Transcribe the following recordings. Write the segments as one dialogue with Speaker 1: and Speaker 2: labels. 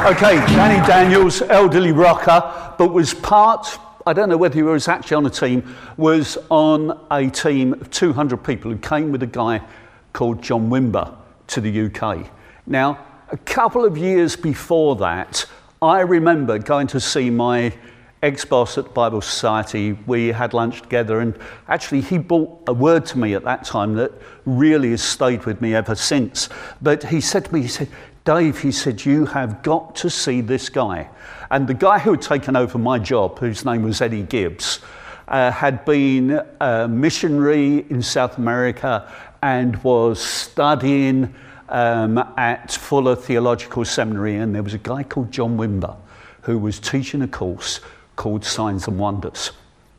Speaker 1: Okay, Danny Daniels, elderly rocker, but was part, I don't know whether he was actually on a team, was on a team of 200 people who came with a guy called John Wimber to the UK. Now, a couple of years before that, I remember going to see my ex-boss at the Bible Society. We had lunch together, and actually he brought a word to me at that time that really has stayed with me ever since. But he said to me, he said, Dave, he said, you have got to see this guy. And the guy who had taken over my job, whose name was Eddie Gibbs, had been a missionary in South America and was studying at Fuller Theological Seminary. And there was a guy called John Wimber who was teaching a course called Signs and Wonders.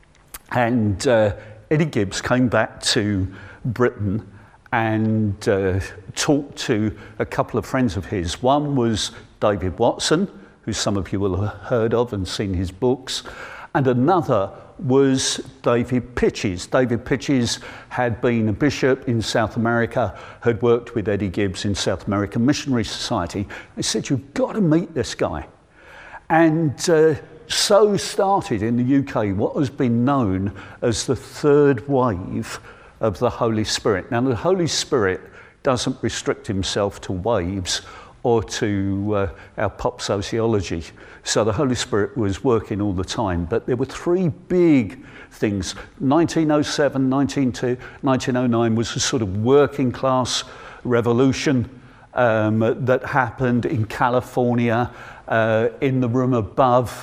Speaker 1: And Eddie Gibbs came back to Britain and talked to a couple of friends of his. One was David Watson, who some of you will have heard of and seen his books, and another was David Pitches. David Pitches had been a bishop in South America, had worked with Eddie Gibbs in South American Missionary Society. They said, you've got to meet this guy. And so started in the UK what has been known as the third wave of the Holy Spirit. Now, the Holy Spirit doesn't restrict himself to waves or to our pop sociology. So the Holy Spirit was working all the time. But there were three big things. 1907, 1909 was a sort of working class revolution that happened in California, in the room above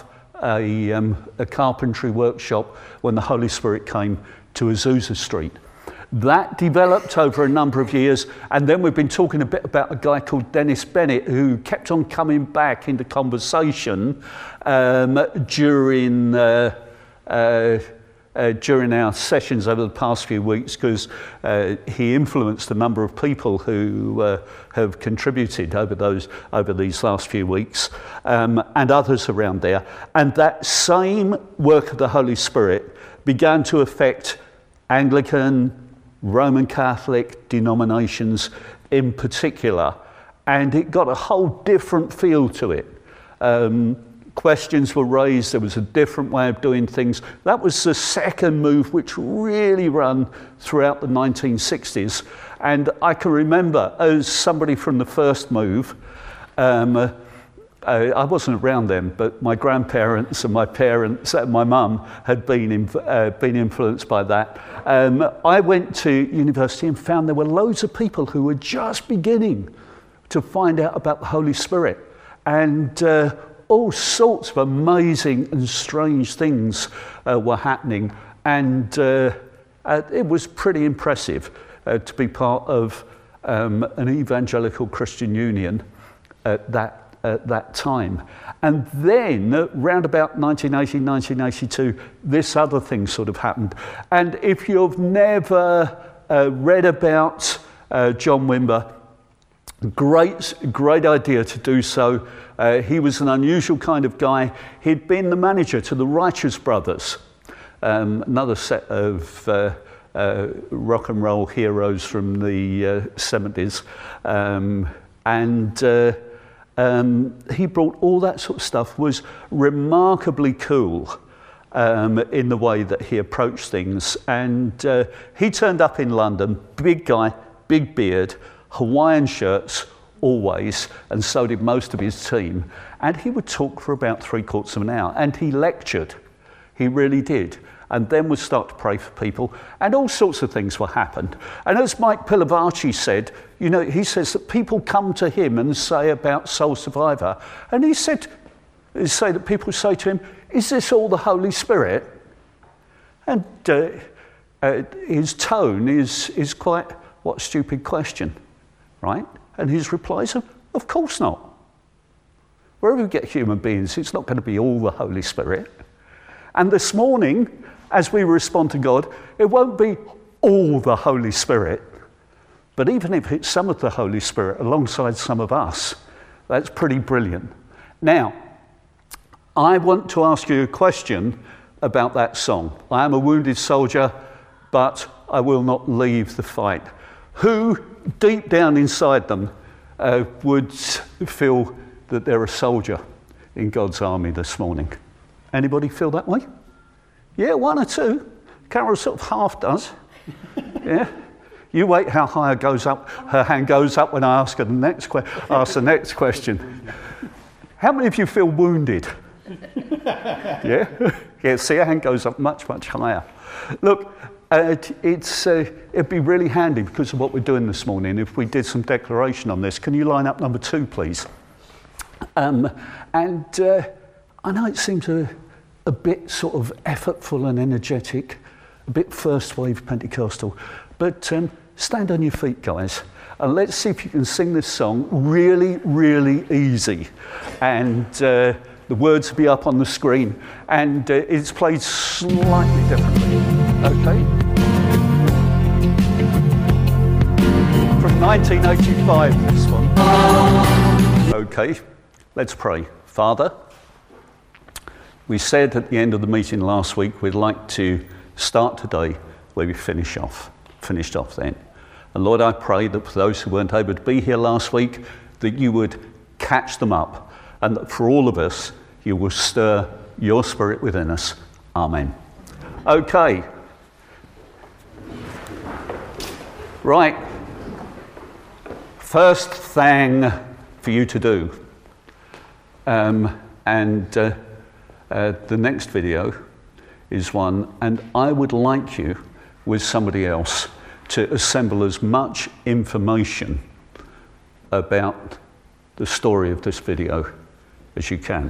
Speaker 1: a carpentry workshop when the Holy Spirit came to Azusa Street. That developed over a number of years, and then we've been talking a bit about a guy called Dennis Bennett who kept on coming back into conversation during our sessions over the past few weeks, because he influenced a number of people who have contributed over these last few weeks, and others around there. And that same work of the Holy Spirit began to affect Anglican, Roman Catholic denominations in particular, and it got a whole different feel to it. Questions were raised, there was a different way of doing things. That was the second move, which really ran throughout the 1960s. And I can remember, as somebody from the first move, I wasn't around then, but my grandparents and my parents and my mum had been influenced by that. I went to university and found there were loads of people who were just beginning to find out about the Holy Spirit, and all sorts of amazing and strange things were happening, and it was pretty impressive to be part of an evangelical Christian union at that time. And then, round about 1980, 1982, this other thing sort of happened. And if you've never read about John Wimber, great idea to do so. He was an unusual kind of guy. He'd been the manager to the Righteous Brothers, another set of rock and roll heroes from the 70s. He brought all that sort of stuff, was remarkably cool in the way that he approached things. And he turned up in London, big guy, big beard, Hawaiian shirts always, and so did most of his team. And he would talk for about 3/4 of an hour, and he lectured. He really did. And then would start to pray for people, and all sorts of things will happen. And as Mike Pilavachi said, you know, he says that people come to him and say about Soul Survivor, and he said that people say to him, is this all the Holy Spirit? And his tone is quite, what a stupid question, right? And his reply is, of course not. Wherever we get human beings, it's not going to be all the Holy Spirit. And this morning, as we respond to God, it won't be all the Holy Spirit, but even if it's some of the Holy Spirit alongside some of us, that's pretty brilliant. Now, I want to ask you a question about that song. I am a wounded soldier, but I will not leave the fight. Who, deep down inside them, would feel that they're a soldier in God's army this morning. Anybody feel that way? Yeah, one or two. Carol sort of half does. Yeah. You wait how high her hand goes up when I ask her the next question. How many of you feel wounded? Yeah? Yeah, see, her hand goes up much, much higher. Look, it'd be really handy because of what we're doing this morning if we did some declaration on this. Can you line up number 2, please? I know it seems a bit sort of effortful and energetic, a bit first wave Pentecostal, but stand on your feet, guys, and let's see if you can sing this song really, really easy. And the words will be up on the screen, and it's played slightly differently. Okay? From 1985, this one. Okay, let's pray. Father, we said at the end of the meeting last week we'd like to start today where we finished off then. And Lord, I pray that for those who weren't able to be here last week, that you would catch them up, and that for all of us, you will stir your spirit within us. Amen. Okay. Right. First thing for you to do. The next video is one, and I would like you, with somebody else, to assemble as much information about the story of this video as you can.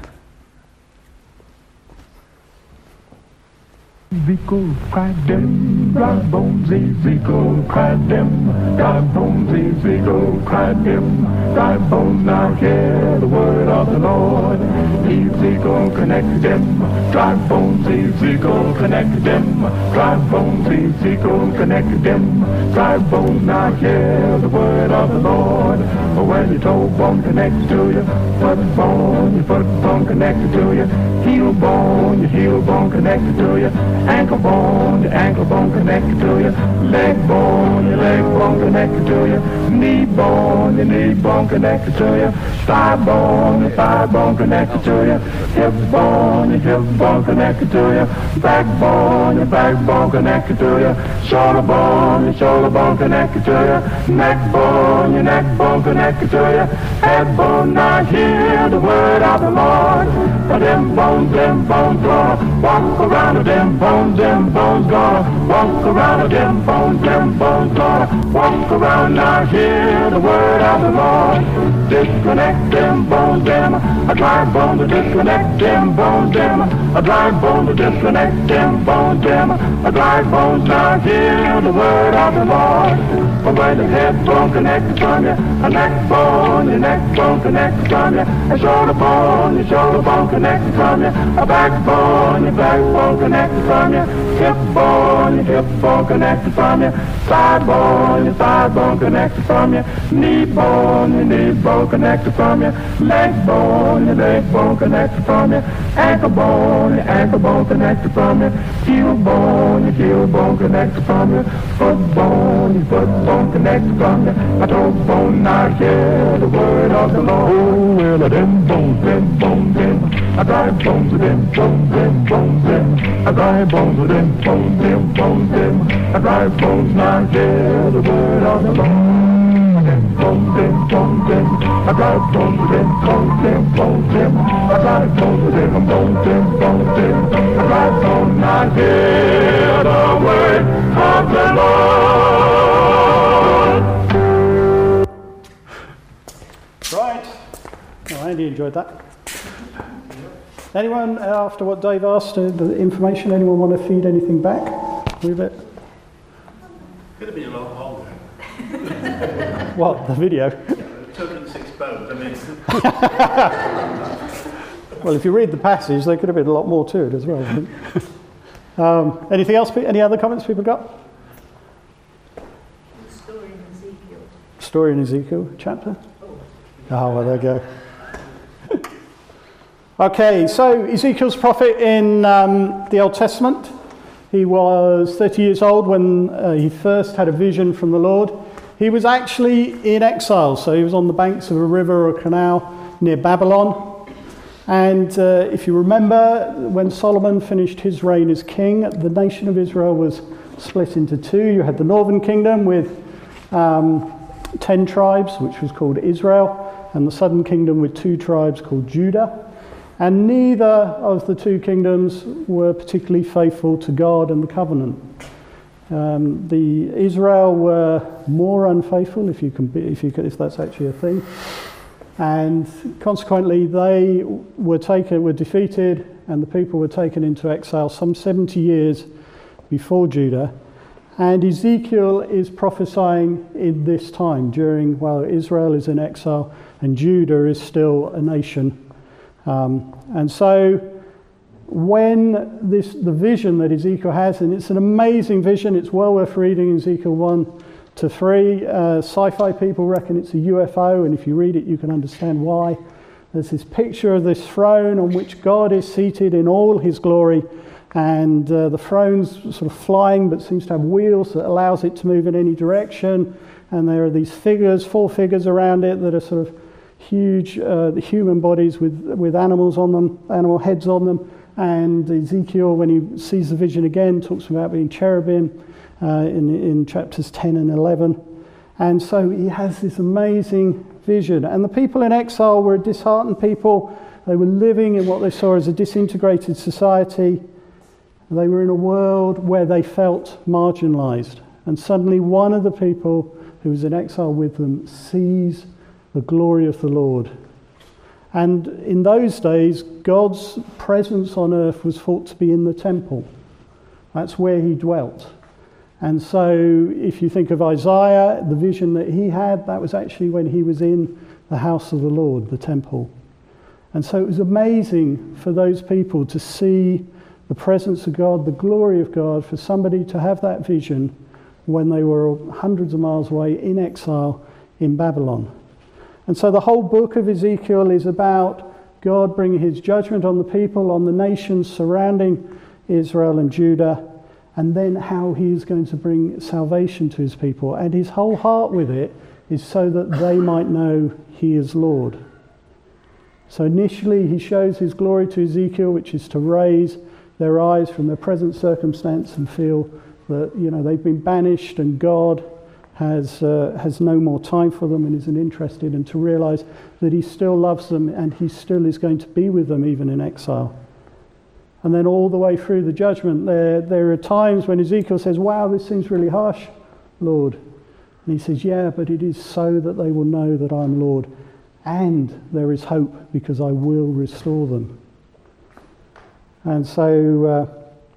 Speaker 2: Ezekiel cried them, dry bones, Ezekiel cried them, dry bones, Ezekiel cried them, dry bones, now hear the word of the Lord. Ezekiel connected them, dry bones, Ezekiel connected them, dry bones, Ezekiel connected them, dry bones, now hear the word of the Lord. When your toe bone connected to you, foot bone, your foot bone connected to you, heel bone, your heel bone connected to you, ankle bone, your ankle bone connected to you, leg bone, your leg bone connected to you, knee bone, your knee bone connected to you, thigh bone, your thigh bone connected to you, hip bone, your hip bone connected to you, back bone, your back bone connected to you, shoulder bone, your shoulder bone connected to you, neck bone, your neck bone connected to you, head bone, now hear the word of the Lord. Them bones gonna walk around with them bones gonna walk around with them bones gonna walk around, now hear the word of the Lord. Disconnect them bones, a dry bone to disconnect them bones, a dry bone to disconnect them bones, a dry bones, now hear the word of the Lord. But when the head bone connected from you, a neck bone, your neck bone connected from you, a shoulder bone, your shoulder bone connected from you, a backbone, your backbone connected from you, hip bone, your hip bone connected from you, side bone, your side bone connected from you, knee bone, your knee bone connected from you, leg bone, your leg bone connected from you, ankle bone, your ankle bone connected from you, heel bone, your heel bone connected from you, foot bone, your foot bone connected from you, a toe bone, now hear the word of the Lord. Oh, well, them bones, I dry bones with them bones, I dry bones with them bones, I dry bones, now hear the word of the Lord. Bones, I dry bones with them bones, I dry bones with them bones, I dry bones, now hear the word of the Lord.
Speaker 3: Right. Well, Andy enjoyed that. Anyone, after what Dave asked, the information, anyone want to feed anything back with it?
Speaker 4: Could have been a lot longer.
Speaker 3: What, the video?
Speaker 4: 206 bones, I mean.
Speaker 3: Well, if you read the passage, there could have been a lot more to it as well, I think. Anything else? Any other comments people got?
Speaker 5: The story in Ezekiel.
Speaker 3: Story in Ezekiel chapter? Oh, well, there you go. Okay, so Ezekiel's prophet in the Old Testament. He was 30 years old when he first had a vision from the Lord. He was actually in exile, so he was on the banks of a river or a canal near Babylon. And if you remember, when Solomon finished his reign as king, the nation of Israel was split into two. You had the northern kingdom with 10 tribes, which was called Israel, and the southern kingdom with 2 tribes called Judah. And neither of the 2 kingdoms were particularly faithful to God and the covenant. The Israel were more unfaithful, if that's actually a thing. And consequently, they were defeated, and the people were taken into exile some 70 years before Judah. And Ezekiel is prophesying in this time, while Israel is in exile and Judah is still a nation. And so when the vision that Ezekiel has, and it's an amazing vision, it's well worth reading Ezekiel 1-3. Sci-fi people reckon it's a UFO, and if you read it you can understand why. There's this picture of this throne on which God is seated in all his glory, and the throne's sort of flying but seems to have wheels that allows it to move in any direction, and there are these figures, 4 figures around it that are sort of huge human bodies with animals on them, animal heads on them. And Ezekiel, when he sees the vision again, talks about being cherubim in chapters 10 and 11. And so he has this amazing vision. And the people in exile were a disheartened people. They were living in what they saw as a disintegrated society. They were in a world where they felt marginalized. And suddenly one of the people who was in exile with them sees the glory of the Lord. And in those days, God's presence on earth was thought to be in the temple. That's where he dwelt. And so if you think of Isaiah, the vision that he had, that was actually when he was in the house of the Lord, the temple. And so it was amazing for those people to see the presence of God, the glory of God, for somebody to have that vision when they were hundreds of miles away in exile in Babylon. And so the whole book of Ezekiel is about God bringing his judgment on the people, on the nations surrounding Israel and Judah, and then how he is going to bring salvation to his people. And his whole heart with it is so that they might know he is Lord. So initially he shows his glory to Ezekiel, which is to raise their eyes from their present circumstance and feel that, they've been banished and God has no more time for them and isn't interested, and to realize that he still loves them and he still is going to be with them even in exile. And then all the way through the judgment, there are times when Ezekiel says, wow, this seems really harsh, Lord. And he says, yeah, but it is so that they will know that I'm Lord, and there is hope because I will restore them. And so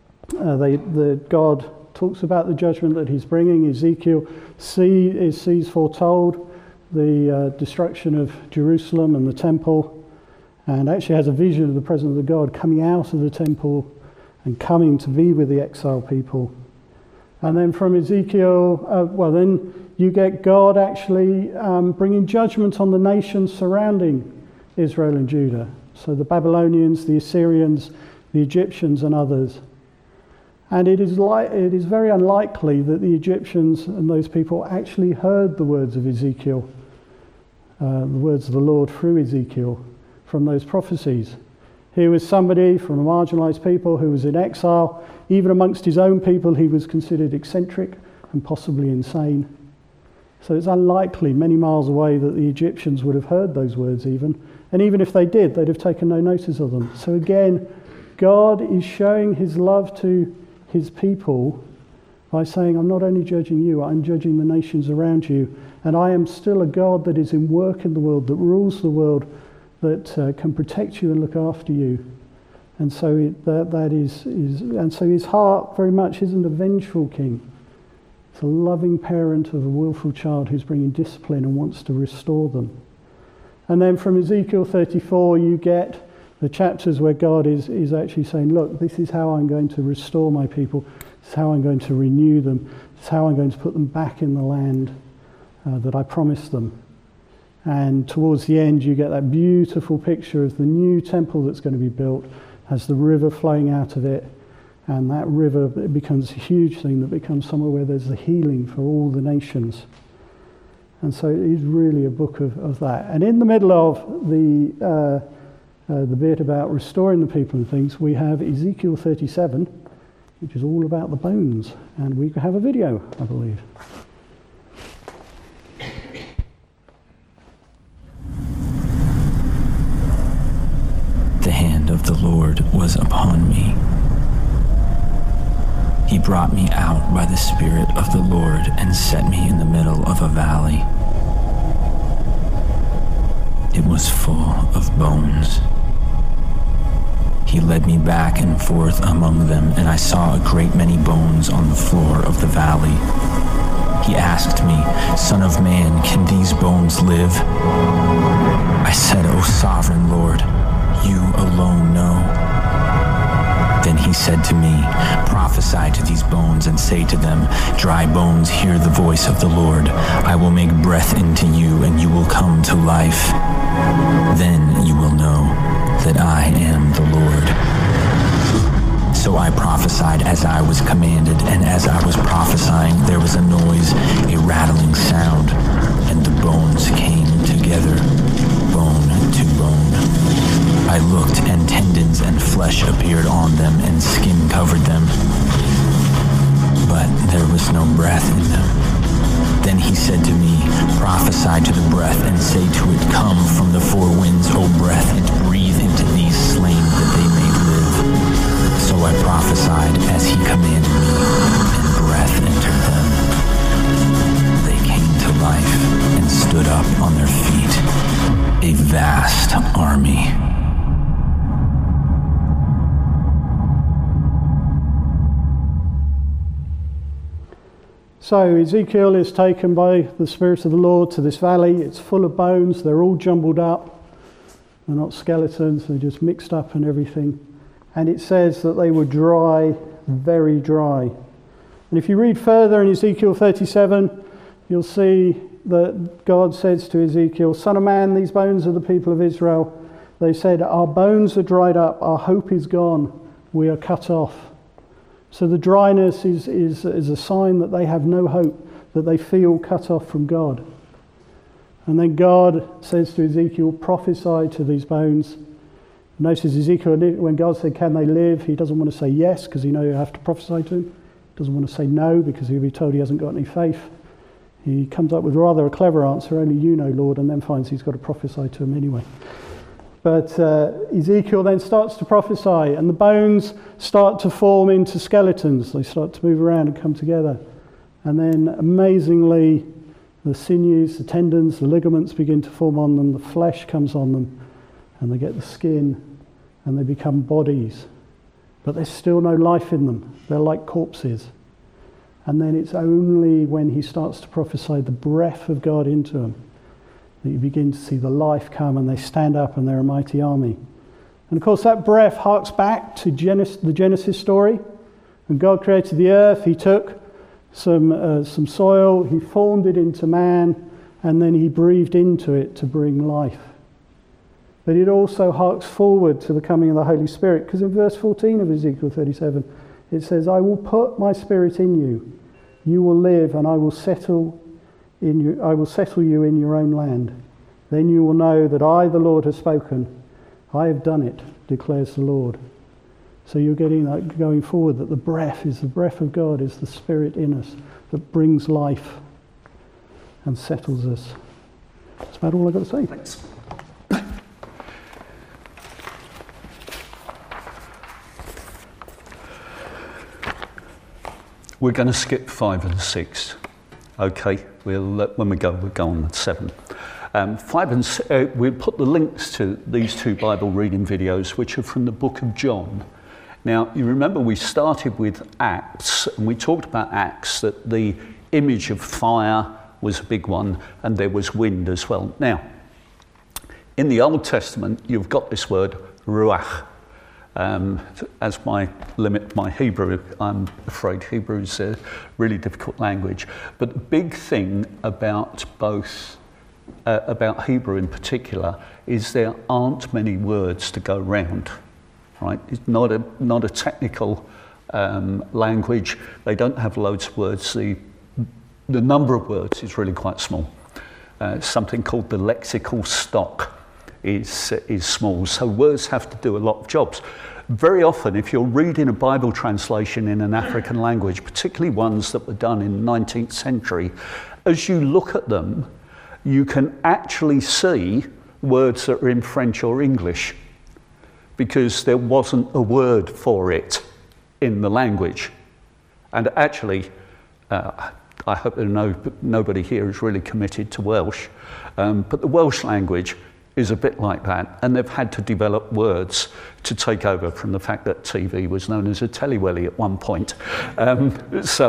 Speaker 3: God talks about the judgment that he's bringing. Ezekiel sees foretold the destruction of Jerusalem and the temple, and actually has a vision of the presence of God coming out of the temple and coming to be with the exiled people. And then from Ezekiel, then you get God actually bringing judgment on the nations surrounding Israel and Judah. So the Babylonians, the Assyrians, the Egyptians and others. And it is very unlikely that the Egyptians and those people actually heard the words of Ezekiel, the words of the Lord through Ezekiel from those prophecies. He was somebody from a marginalized people who was in exile. Even amongst his own people, he was considered eccentric and possibly insane. So it's unlikely, many miles away, that the Egyptians would have heard those words even. And even if they did, they'd have taken no notice of them. So again, God is showing his love to his people by saying, I'm not only judging you, I'm judging the nations around you. And I am still a God that is in work in the world, that rules the world, that can protect you and look after you. And so and so his heart very much isn't a vengeful king. It's a loving parent of a willful child who's bringing discipline and wants to restore them. And then from Ezekiel 34 you get the chapters where God is actually saying, look, this is how I'm going to restore my people. This is how I'm going to renew them. This is how I'm going to put them back in the land that I promised them. And towards the end, you get that beautiful picture of the new temple that's going to be built, has the river flowing out of it. And that river, it becomes a huge thing that becomes somewhere where there's the healing for all the nations. And so it is really a book of that. And in the middle of the bit about restoring the people and things, we have Ezekiel 37, which is all about the bones. And we have a video, I believe.
Speaker 5: The hand of the Lord was upon me. He brought me out by the Spirit of the Lord and set me in the middle of a valley. It was full of bones. He led me back and forth among them, and I saw a great many bones on the floor of the valley. He asked me, "Son of man, can these bones live?" I said, "O sovereign Lord, you alone know." Then he said to me, "Prophesy to these bones and say to them, dry bones, hear the voice of the Lord. I will make breath into you, and you will come to life. Then you will know that I am the Lord." So I prophesied as I was commanded, and as I was prophesying, there was a noise, a rattling sound, and the bones came together, bone to bone. I looked, and tendons and flesh appeared on them, and skin covered them, but there was no breath in them. Then he said to me, "Prophesy to the breath, and say to it, come from the four winds, O breath, and breathe into these slain that they may live." So I prophesied as he commanded me, and breath entered them. They came to life and stood up on their feet, a vast army.
Speaker 3: So Ezekiel is taken by the Spirit of the Lord to this valley. It's full of bones. They're all jumbled up. They're not skeletons. They're just mixed up and everything. And it says that they were dry, very dry. And if you read further in Ezekiel 37, you'll see that God says to Ezekiel, "Son of man, these bones are the people of Israel. They said, our bones are dried up. Our hope is gone. We are cut off." So the dryness is a sign that they have no hope, that they feel cut off from God. And then God says to Ezekiel, "Prophesy to these bones." Notice Ezekiel, when God said, "Can they live?" he doesn't want to say yes, because he knows you have to prophesy to him. He doesn't want to say no, because he'll be told he hasn't got any faith. He comes up with rather a clever answer, "Only you know, Lord," and then finds he's got to prophesy to him anyway. But Ezekiel then starts to prophesy, and the bones start to form into skeletons. They start to move around and come together. And then, amazingly, the sinews, the tendons, the ligaments begin to form on them. The flesh comes on them, and they get the skin, and they become bodies. But there's still no life in them. They're like corpses. And then it's only when he starts to prophesy the breath of God into them that you begin to see the life come, and they stand up, and they're a mighty army. And of course that breath harks back to the Genesis story. When God created the earth, he took some soil, he formed it into man, and then he breathed into it to bring life. But it also harks forward to the coming of the Holy Spirit, because in verse 14 of Ezekiel 37 it says, "I will put my spirit in you, you will live, and I will settle you in your own land. Then you will know that I, the Lord, have spoken. I have done it, declares the Lord." So you're getting that going forward, that the breath of God, is the Spirit in us that brings life and settles us. That's about all I've got to say.
Speaker 1: Thanks. We're going to skip 5 and 6. Okay, when we'll go on 7. 5 and 6, we'll put the links to these two Bible reading videos, which are from the book of John. Now, you remember we started with Acts, and we talked about Acts, that the image of fire was a big one, and there was wind as well. Now, in the Old Testament, you've got this word, ruach. As my Hebrew, I'm afraid Hebrew is a really difficult language. But the big thing about about Hebrew in particular is there aren't many words to go round, right? It's not a technical language. They don't have loads of words. The number of words is really quite small. something called the lexical stock is small. So words have to do a lot of jobs. Very often, if you're reading a Bible translation in an African language, particularly ones that were done in the 19th century, as you look at them, you can actually see words that are in French or English because there wasn't a word for it in the language. And actually, I hope that nobody here is really committed to Welsh, but the Welsh language is a bit like that, and they've had to develop words to take over from the fact that TV was known as a telewelly at one point. That's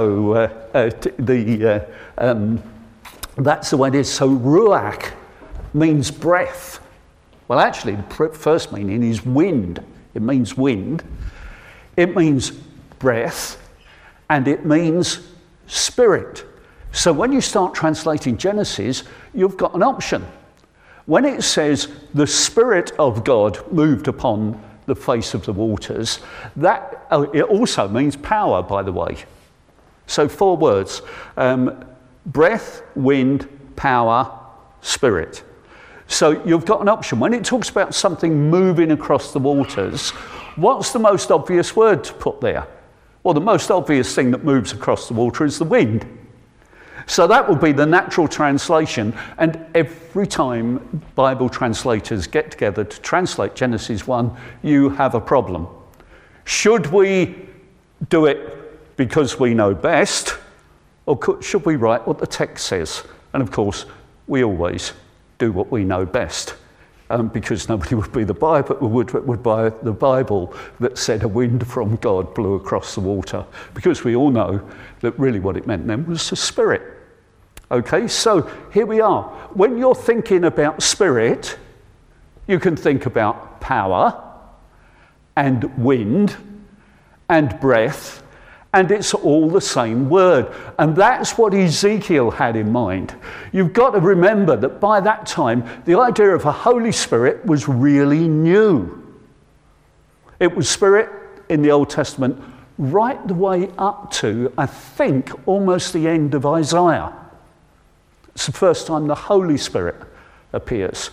Speaker 1: the way it is. So ruach means breath. Well, actually, the first meaning is wind. It means wind. It means breath, and it means spirit. So when you start translating Genesis, you've got an option. When it says the Spirit of God moved upon the face of the waters, that it also means power, by the way. So 4 words: breath, wind, power, spirit. So you've got an option. When it talks about something moving across the waters, what's the most obvious word to put there? Well, the most obvious thing that moves across the water is the wind. So that will be the natural translation, and every time Bible translators get together to translate Genesis 1, you have a problem. Should we do it because we know best, or should we write what the text says? And of course, we always do what we know best, because nobody would buy the Bible that said a wind from God blew across the water, because we all know that really what it meant then was the Spirit. Okay, so here we are. When you're thinking about spirit, you can think about power and wind and breath, and it's all the same word. And that's what Ezekiel had in mind. You've got to remember that by that time, the idea of a Holy Spirit was really new. It was Spirit in the Old Testament right the way up to, I think, almost the end of Isaiah. It's the first time the Holy Spirit appears.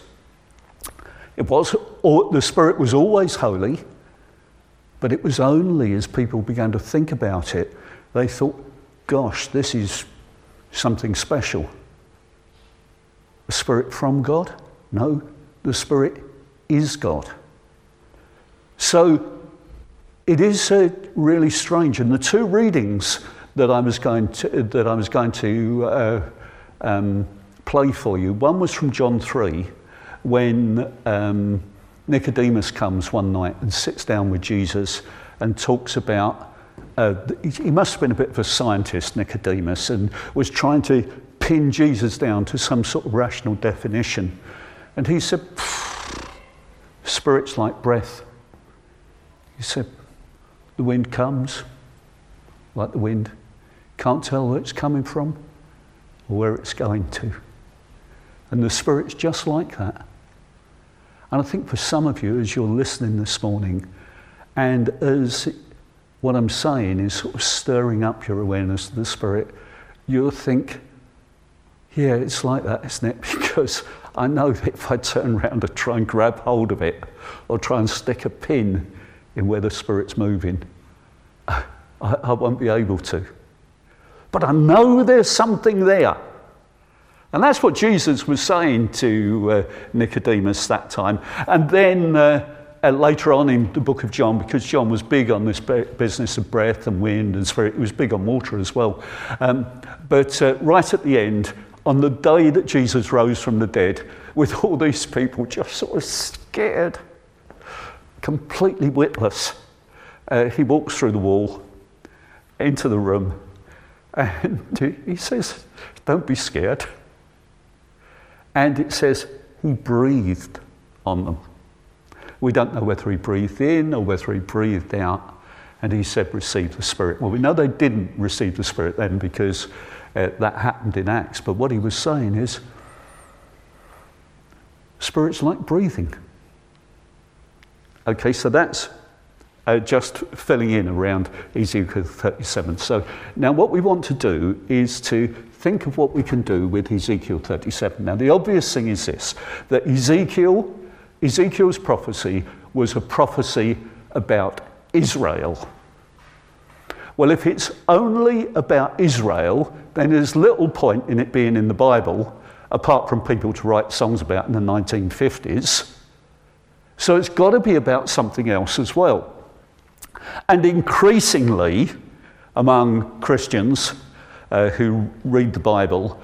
Speaker 1: The Spirit was always holy, but it was only as people began to think about it, they thought, gosh, this is something special. The Spirit from God? No, the Spirit is God. So it is really strange. And the 2 readings that I was going to play for you. One was from John 3, when Nicodemus comes one night and sits down with Jesus and talks about, he must have been a bit of a scientist, Nicodemus, and was trying to pin Jesus down to some sort of rational definition. And he said, Spirit's like breath. He said, the wind comes like the wind. Can't tell where it's coming from or where it's going to. And the Spirit's just like that. And I think for some of you, as you're listening this morning, and as what I'm saying is sort of stirring up your awareness of the Spirit, you'll think, yeah, it's like that, isn't it? Because I know that if I turn around and try and grab hold of it, or try and stick a pin in where the Spirit's moving, I won't be able to. But I know there's something there. And that's what Jesus was saying to Nicodemus that time. And then later on in the book of John, because John was big on this business of breath and wind and spirit, he was big on water as well. But right at the end, on the day that Jesus rose from the dead, with all these people just sort of scared, completely witless, he walks through the wall into the room, and he says, don't be scared. And it says he breathed on them. We don't know whether he breathed in or whether he breathed out. And he said, receive the Spirit. Well, we know they didn't receive the Spirit then because that happened in Acts. But what he was saying is, Spirit's like breathing. Okay, so that's just filling in around Ezekiel 37. So now what we want to do is to think of what we can do with Ezekiel 37. Now, the obvious thing is this, that Ezekiel's prophecy was a prophecy about Israel. Well, if it's only about Israel, then there's little point in it being in the Bible, apart from people to write songs about in the 1950s. So it's got to be about something else as well. And increasingly, among Christians who read the Bible,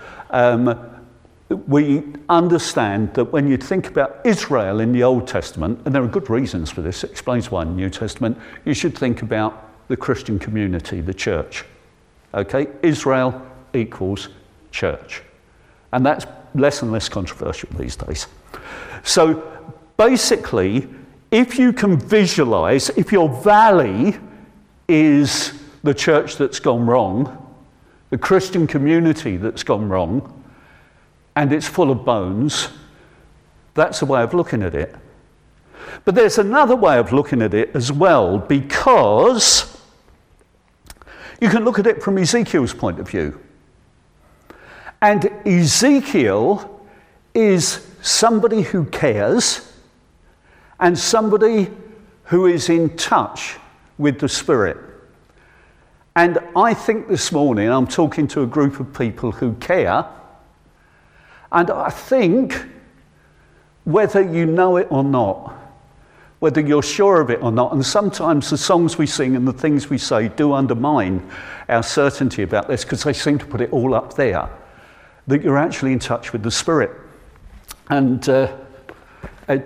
Speaker 1: we understand that when you think about Israel in the Old Testament, and there are good reasons for this, it explains why in the New Testament, you should think about the Christian community, the church. Okay? Israel equals church. And that's less and less controversial these days. So basically, if you can visualize, if your valley is the church that's gone wrong, the Christian community that's gone wrong, and it's full of bones, that's a way of looking at it. But there's another way of looking at it as well, because you can look at it from Ezekiel's point of view. And Ezekiel is somebody who cares and somebody who is in touch with the Spirit. And I think this morning I'm talking to a group of people who care, and I think whether you know it or not, whether you're sure of it or not, and sometimes the songs we sing and the things we say do undermine our certainty about this because they seem to put it all up there, that you're actually in touch with the Spirit. And I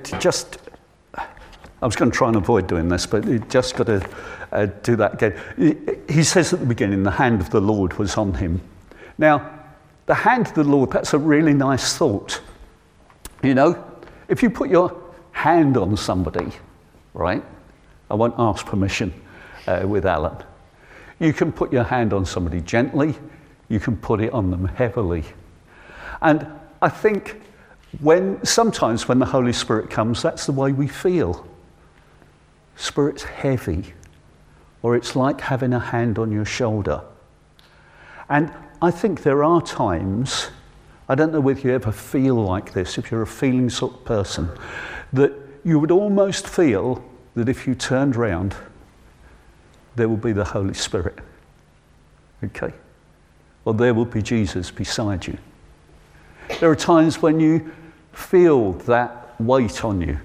Speaker 1: was going to try and avoid doing this, but you just got to do that again. He says at the beginning, the hand of the Lord was on him. Now, the hand of the Lord, that's a really nice thought. You know, if you put your hand on somebody, right? I won't ask permission with Alan. You can put your hand on somebody gently, you can put it on them heavily. And I think sometimes when the Holy Spirit comes, that's the way we feel. Spirit's heavy, or it's like having a hand on your shoulder. And I think there are times, I don't know whether you ever feel like this, if you're a feeling sort of person, that you would almost feel that if you turned round, there will be the Holy Spirit. Okay? Or there will be Jesus beside you. There are times when you feel that weight on you.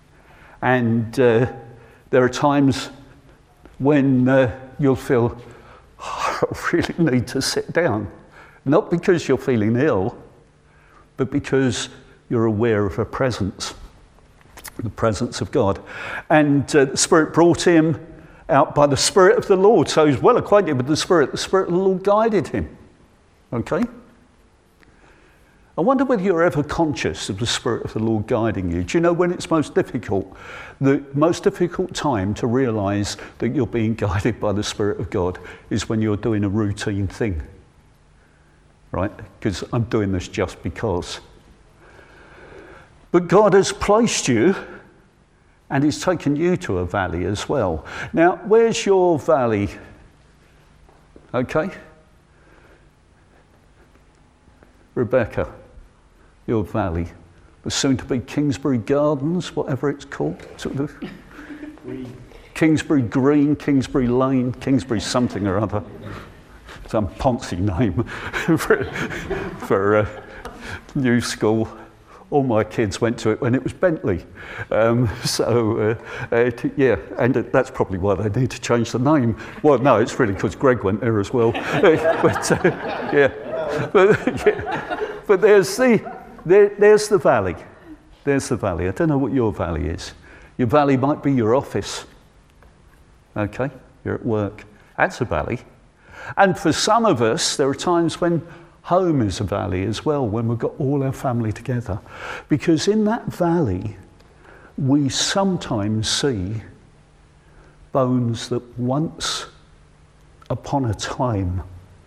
Speaker 1: And there are times when you'll feel, I really need to sit down. Not because you're feeling ill, but because you're aware of a presence, the presence of God. And the Spirit brought him out by the Spirit of the Lord. So he's well acquainted with the Spirit. The Spirit of the Lord guided him. Okay? I wonder whether you're ever conscious of the Spirit of the Lord guiding you. Do you know when it's most difficult? The most difficult time to realise that you're being guided by the Spirit of God is when you're doing a routine thing. Right? Because I'm doing this just because. But God has placed you and he's taken you to a valley as well. Now, where's your valley? Okay? Rebecca, your valley. The soon-to-be Kingsbury Gardens, whatever it's called. Sort of Kingsbury Green, Kingsbury Lane, Kingsbury something or other. Some poncy name for new school. All my kids went to it when it was Bentley. Yeah, and that's probably why they need to change the name. Well, no, it's really because Greg went there as well. But there's the valley. There's the valley. I don't know what your valley is. Your valley might be your office. Okay, you're at work. That's a valley. And for some of us, there are times when home is a valley as well, when we've got all our family together. Because in that valley, we sometimes see bones that once upon a time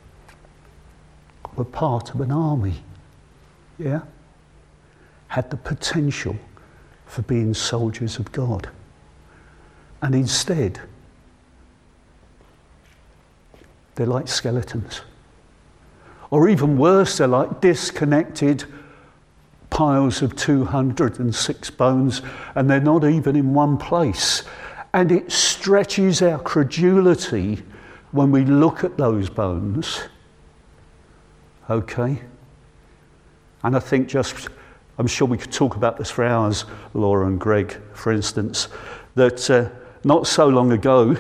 Speaker 1: were part of an army, yeah? Had the potential for being soldiers of God. And instead, they're like skeletons. Or even worse, they're like disconnected piles of 206 bones, and they're not even in one place. And it stretches our credulity when we look at those bones. Okay? And I think I'm sure we could talk about this for hours, Laura and Greg, for instance, that not so long ago,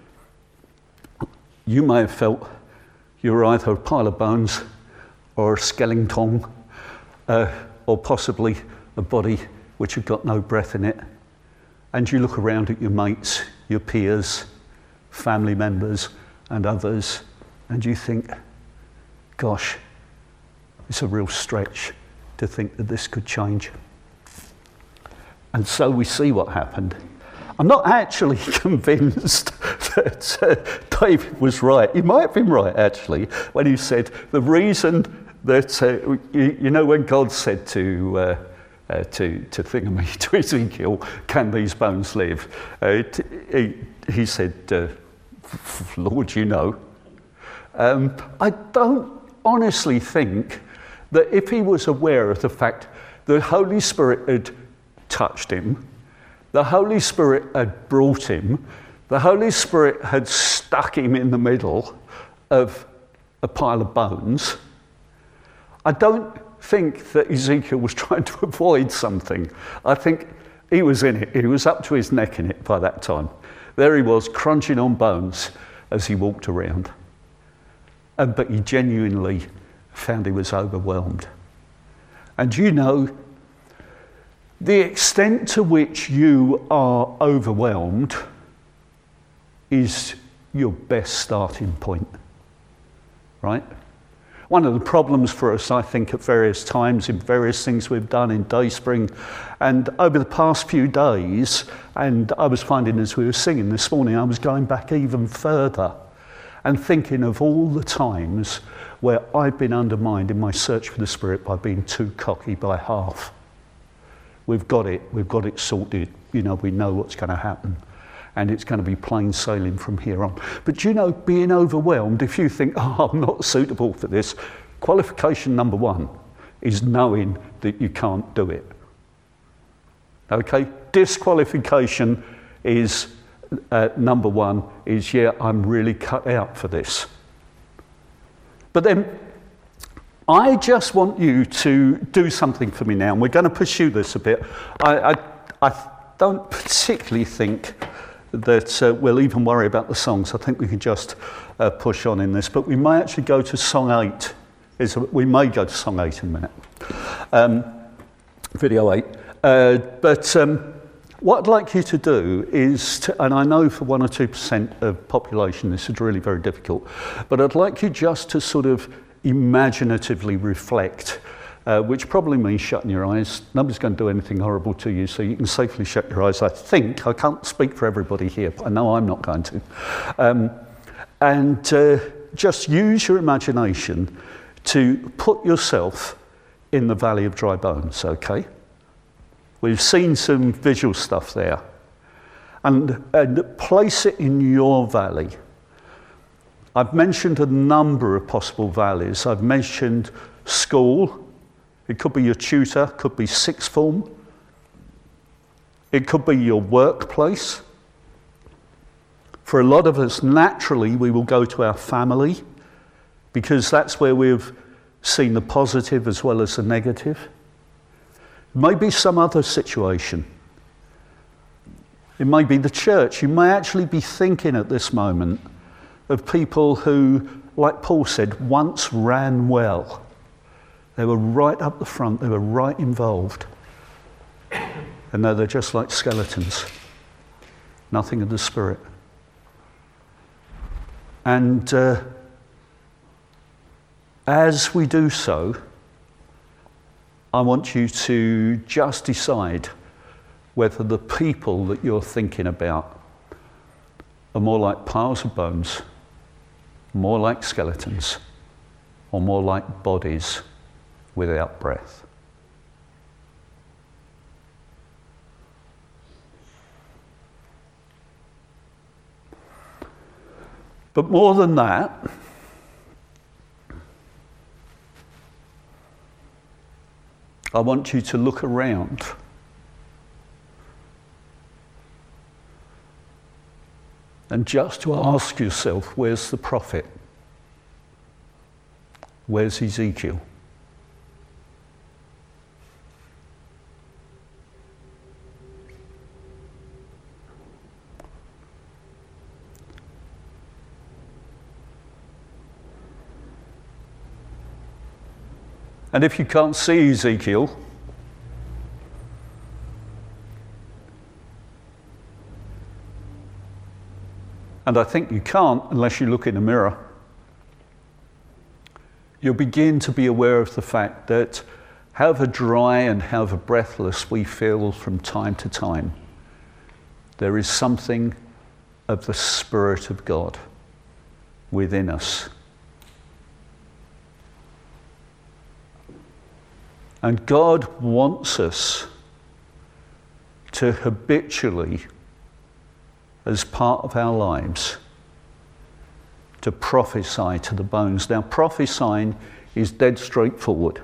Speaker 1: you may have felt you were either a pile of bones or a skeleton, or possibly a body which had got no breath in it. And you look around at your mates, your peers, family members and others, and you think, gosh, it's a real stretch to think that this could change. And so we see what happened. I'm not actually convinced that David was right. He might have been right, actually, when he said the reason that, you know, when God said to Ezekiel, can these bones live? He said, Lord, you know. I don't honestly think that if he was aware of the fact the Holy Spirit had touched him, the Holy Spirit had brought him, the Holy Spirit had stuck him in the middle of a pile of bones, I don't think that Ezekiel was trying to avoid something. I think he was in it. He was up to his neck in it by that time. There he was, crunching on bones as he walked around. But he genuinely found he was overwhelmed. And you know, the extent to which you are overwhelmed is your best starting point, right? One of the problems for us, I think, at various times in various things we've done in Dayspring, and over the past few days, and I was finding as we were singing this morning, I was going back even further and thinking of all the times where I've been undermined in my search for the Spirit by being too cocky by half. We've got it sorted, you know, we know what's going to happen. And it's going to be plain sailing from here on. But you know, being overwhelmed, if you think, oh, I'm not suitable for this, qualification number one is knowing that you can't do it. Okay? Disqualification is, number one, is, yeah, I'm really cut out for this. But then, I just want you to do something for me now, and we're going to pursue this a bit. I don't particularly think that we'll even worry about the songs. I think we can just push on in this. But we may actually go to song 8. We may go to song 8 in a minute. Video 8. What I'd like you to do is, and I know for 1 or 2% of population this is really very difficult, but I'd like you just to sort of imaginatively reflect, which probably means shutting your eyes. Nobody's going to do anything horrible to you, so you can safely shut your eyes. I think, I can't speak for everybody here, but I know I'm not going to. Just use your imagination to put yourself in the valley of dry bones, okay? We've seen some visual stuff there. And place it in your valley. I've mentioned a number of possible valleys. I've mentioned school. It could be your tutor, could be sixth form. It could be your workplace. For a lot of us, naturally, we will go to our family because that's where we've seen the positive as well as the negative. It may be some other situation. It may be the church. You may actually be thinking at this moment of people who, like Paul said, once ran well. They were right up the front, they were right involved. And now they're just like skeletons. Nothing of the Spirit. And as we do so, I want you to just decide whether the people that you're thinking about are more like piles of bones, more like skeletons, or more like bodies without breath. But more than that, I want you to look around. And just to ask yourself, where's the prophet? Where's Ezekiel? And if you can't see Ezekiel, and I think you can't unless you look in a mirror, you'll begin to be aware of the fact that however dry and however breathless we feel from time to time, there is something of the Spirit of God within us. And God wants us to habitually, as part of our lives, to prophesy to the bones. Now, prophesying is dead straightforward.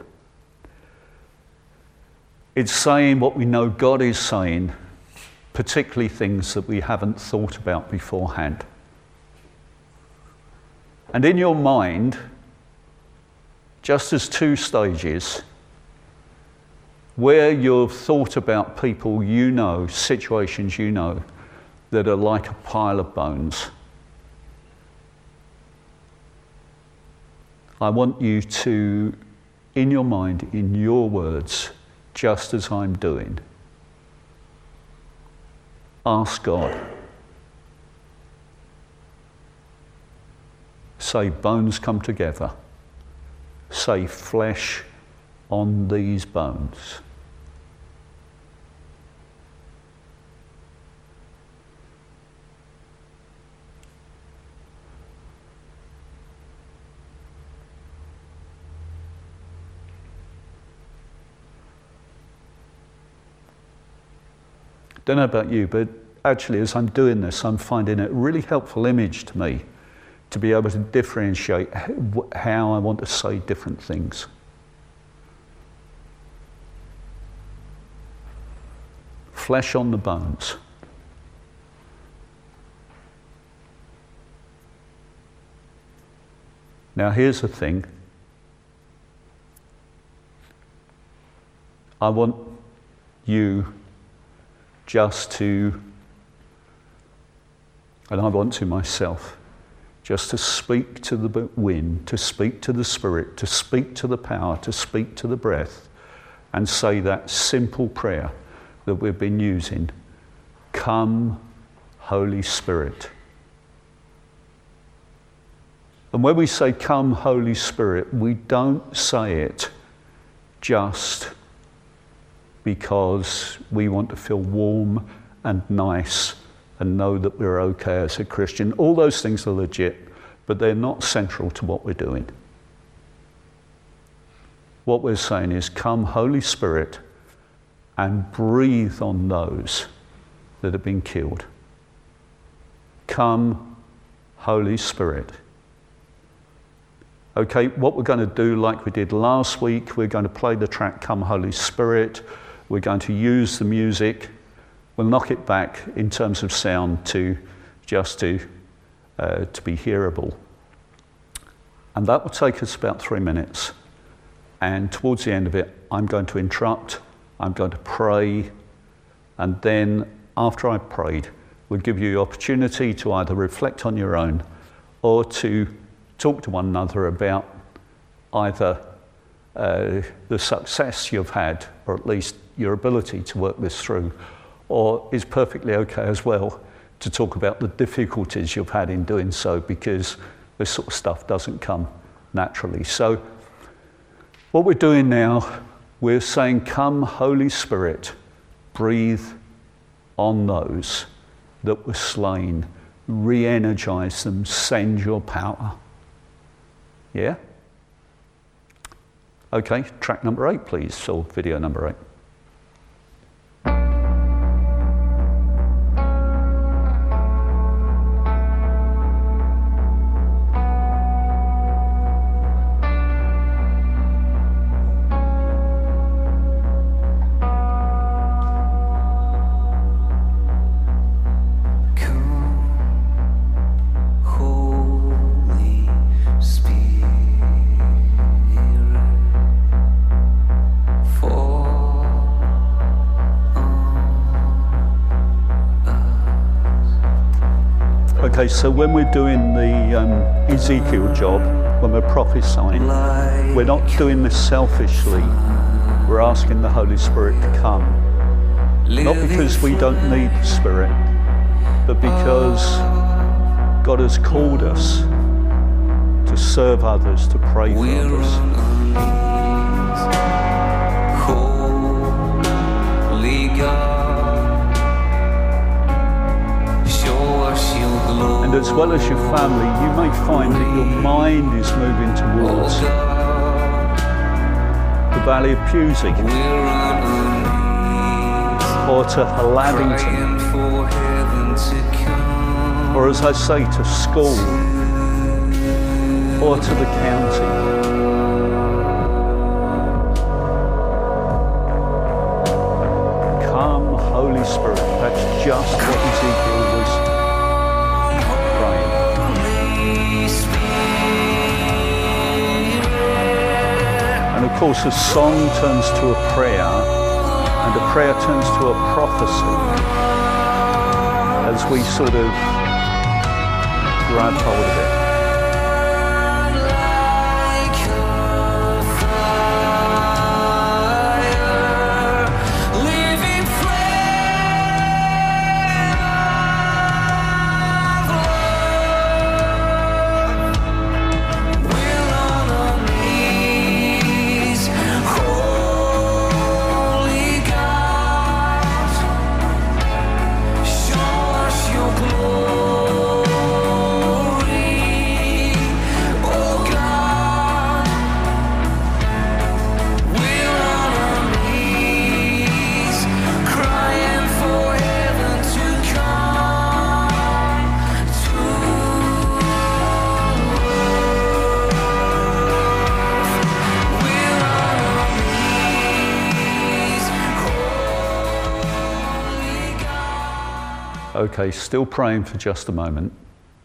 Speaker 1: It's saying what we know God is saying, particularly things that we haven't thought about beforehand. And in your mind, just as two stages, where you've thought about people you know, situations you know, that are like a pile of bones. I want you to, in your mind, in your words, just as I'm doing, ask God. Say, bones come together. Say, flesh on these bones. Don't know about you, but actually as I'm doing this, I'm finding it a really helpful image to me to be able to differentiate how I want to say different things. Flesh on the bones. Now here's the thing. I want you just to, and I want to myself, just to speak to the wind, to speak to the Spirit, to speak to the power, to speak to the breath, and say that simple prayer that we've been using. Come, Holy Spirit. And when we say come, Holy Spirit, we don't say it just because we want to feel warm and nice and know that we're okay as a Christian. All those things are legit, but they're not central to what we're doing. What we're saying is, come, Holy Spirit, and breathe on those that have been killed. Come, Holy Spirit. Okay, what we're going to do, like we did last week, we're going to play the track Come Holy Spirit. We're going to use the music. We'll knock it back in terms of sound to just to be hearable. And that will take us about 3 minutes. And towards the end of it, I'm going to interrupt. I'm going to pray. And then after I've prayed, we'll give you the opportunity to either reflect on your own or to talk to one another about either the success you've had, or at least your ability to work this through, or is perfectly okay as well to talk about the difficulties you've had in doing so, because this sort of stuff doesn't come naturally. So what we're doing now, we're saying, come Holy Spirit, breathe on those that were slain, re-energize them, send your power. Yeah? Okay, track number 8, please, or video number 8. Okay, so when we're doing the Ezekiel job, when we're prophesying, we're not doing this selfishly. We're asking the Holy Spirit to come. Not because we don't need the Spirit, but because God has called us to serve others, to pray for others.
Speaker 6: Holy God, show us your glory.
Speaker 1: And as well as your family, you may find that your mind is moving towards the Valley of Pewsey, or to Hallavington, or as I say, to school, or to the county. Come, Holy Spirit. That's just what Ezekiel was praying. And of course, a song turns to a prayer, and a prayer turns to a prophecy as we sort of grab hold of it. Okay, still praying for just a moment.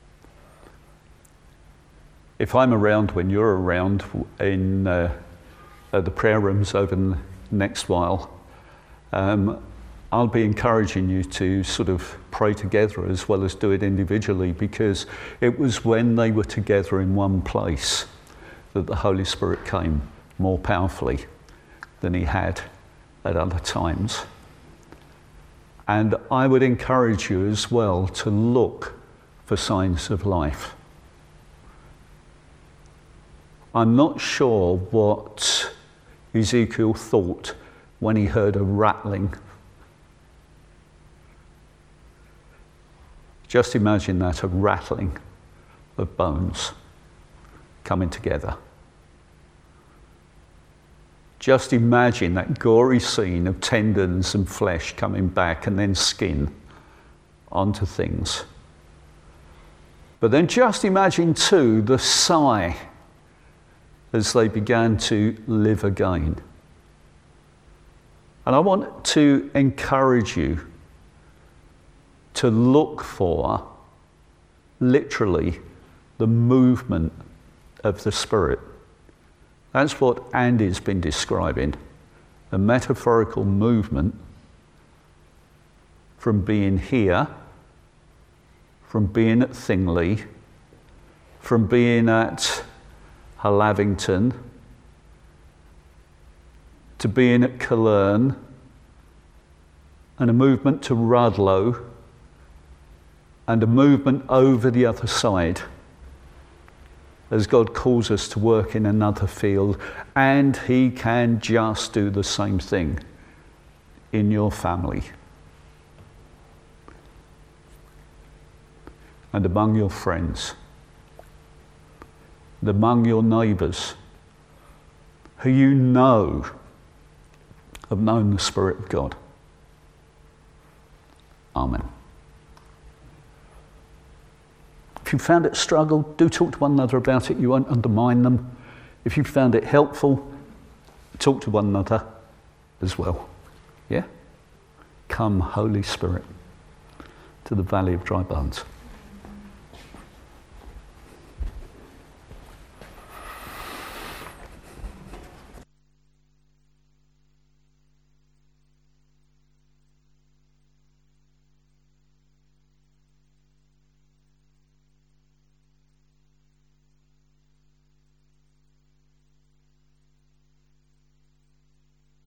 Speaker 1: If I'm around when you're around in the prayer rooms over the next while, I'll be encouraging you to sort of pray together as well as do it individually, because it was when they were together in one place that the Holy Spirit came more powerfully than he had at other times. And I would encourage you as well to look for signs of life. I'm not sure what Ezekiel thought when he heard a rattling. Just imagine that, a rattling of bones coming together. Just imagine that gory scene of tendons and flesh coming back and then skin onto things. But then just imagine too the sigh as they began to live again. And I want to encourage you to look for, literally, the movement of the Spirit. That's what Andy's been describing, a metaphorical movement from being here, from being at Thingley, from being at Hallavington, to being at Killern, and a movement to Rudlow, and a movement over the other side, as God calls us to work in another field, and he can just do the same thing in your family and among your friends and among your neighbours who you know have known the Spirit of God. Amen. If you found it struggle, do talk to one another about it. You won't undermine them. If you found it helpful, talk to one another as well. Yeah? Come, Holy Spirit, to the Valley of Dry Bones.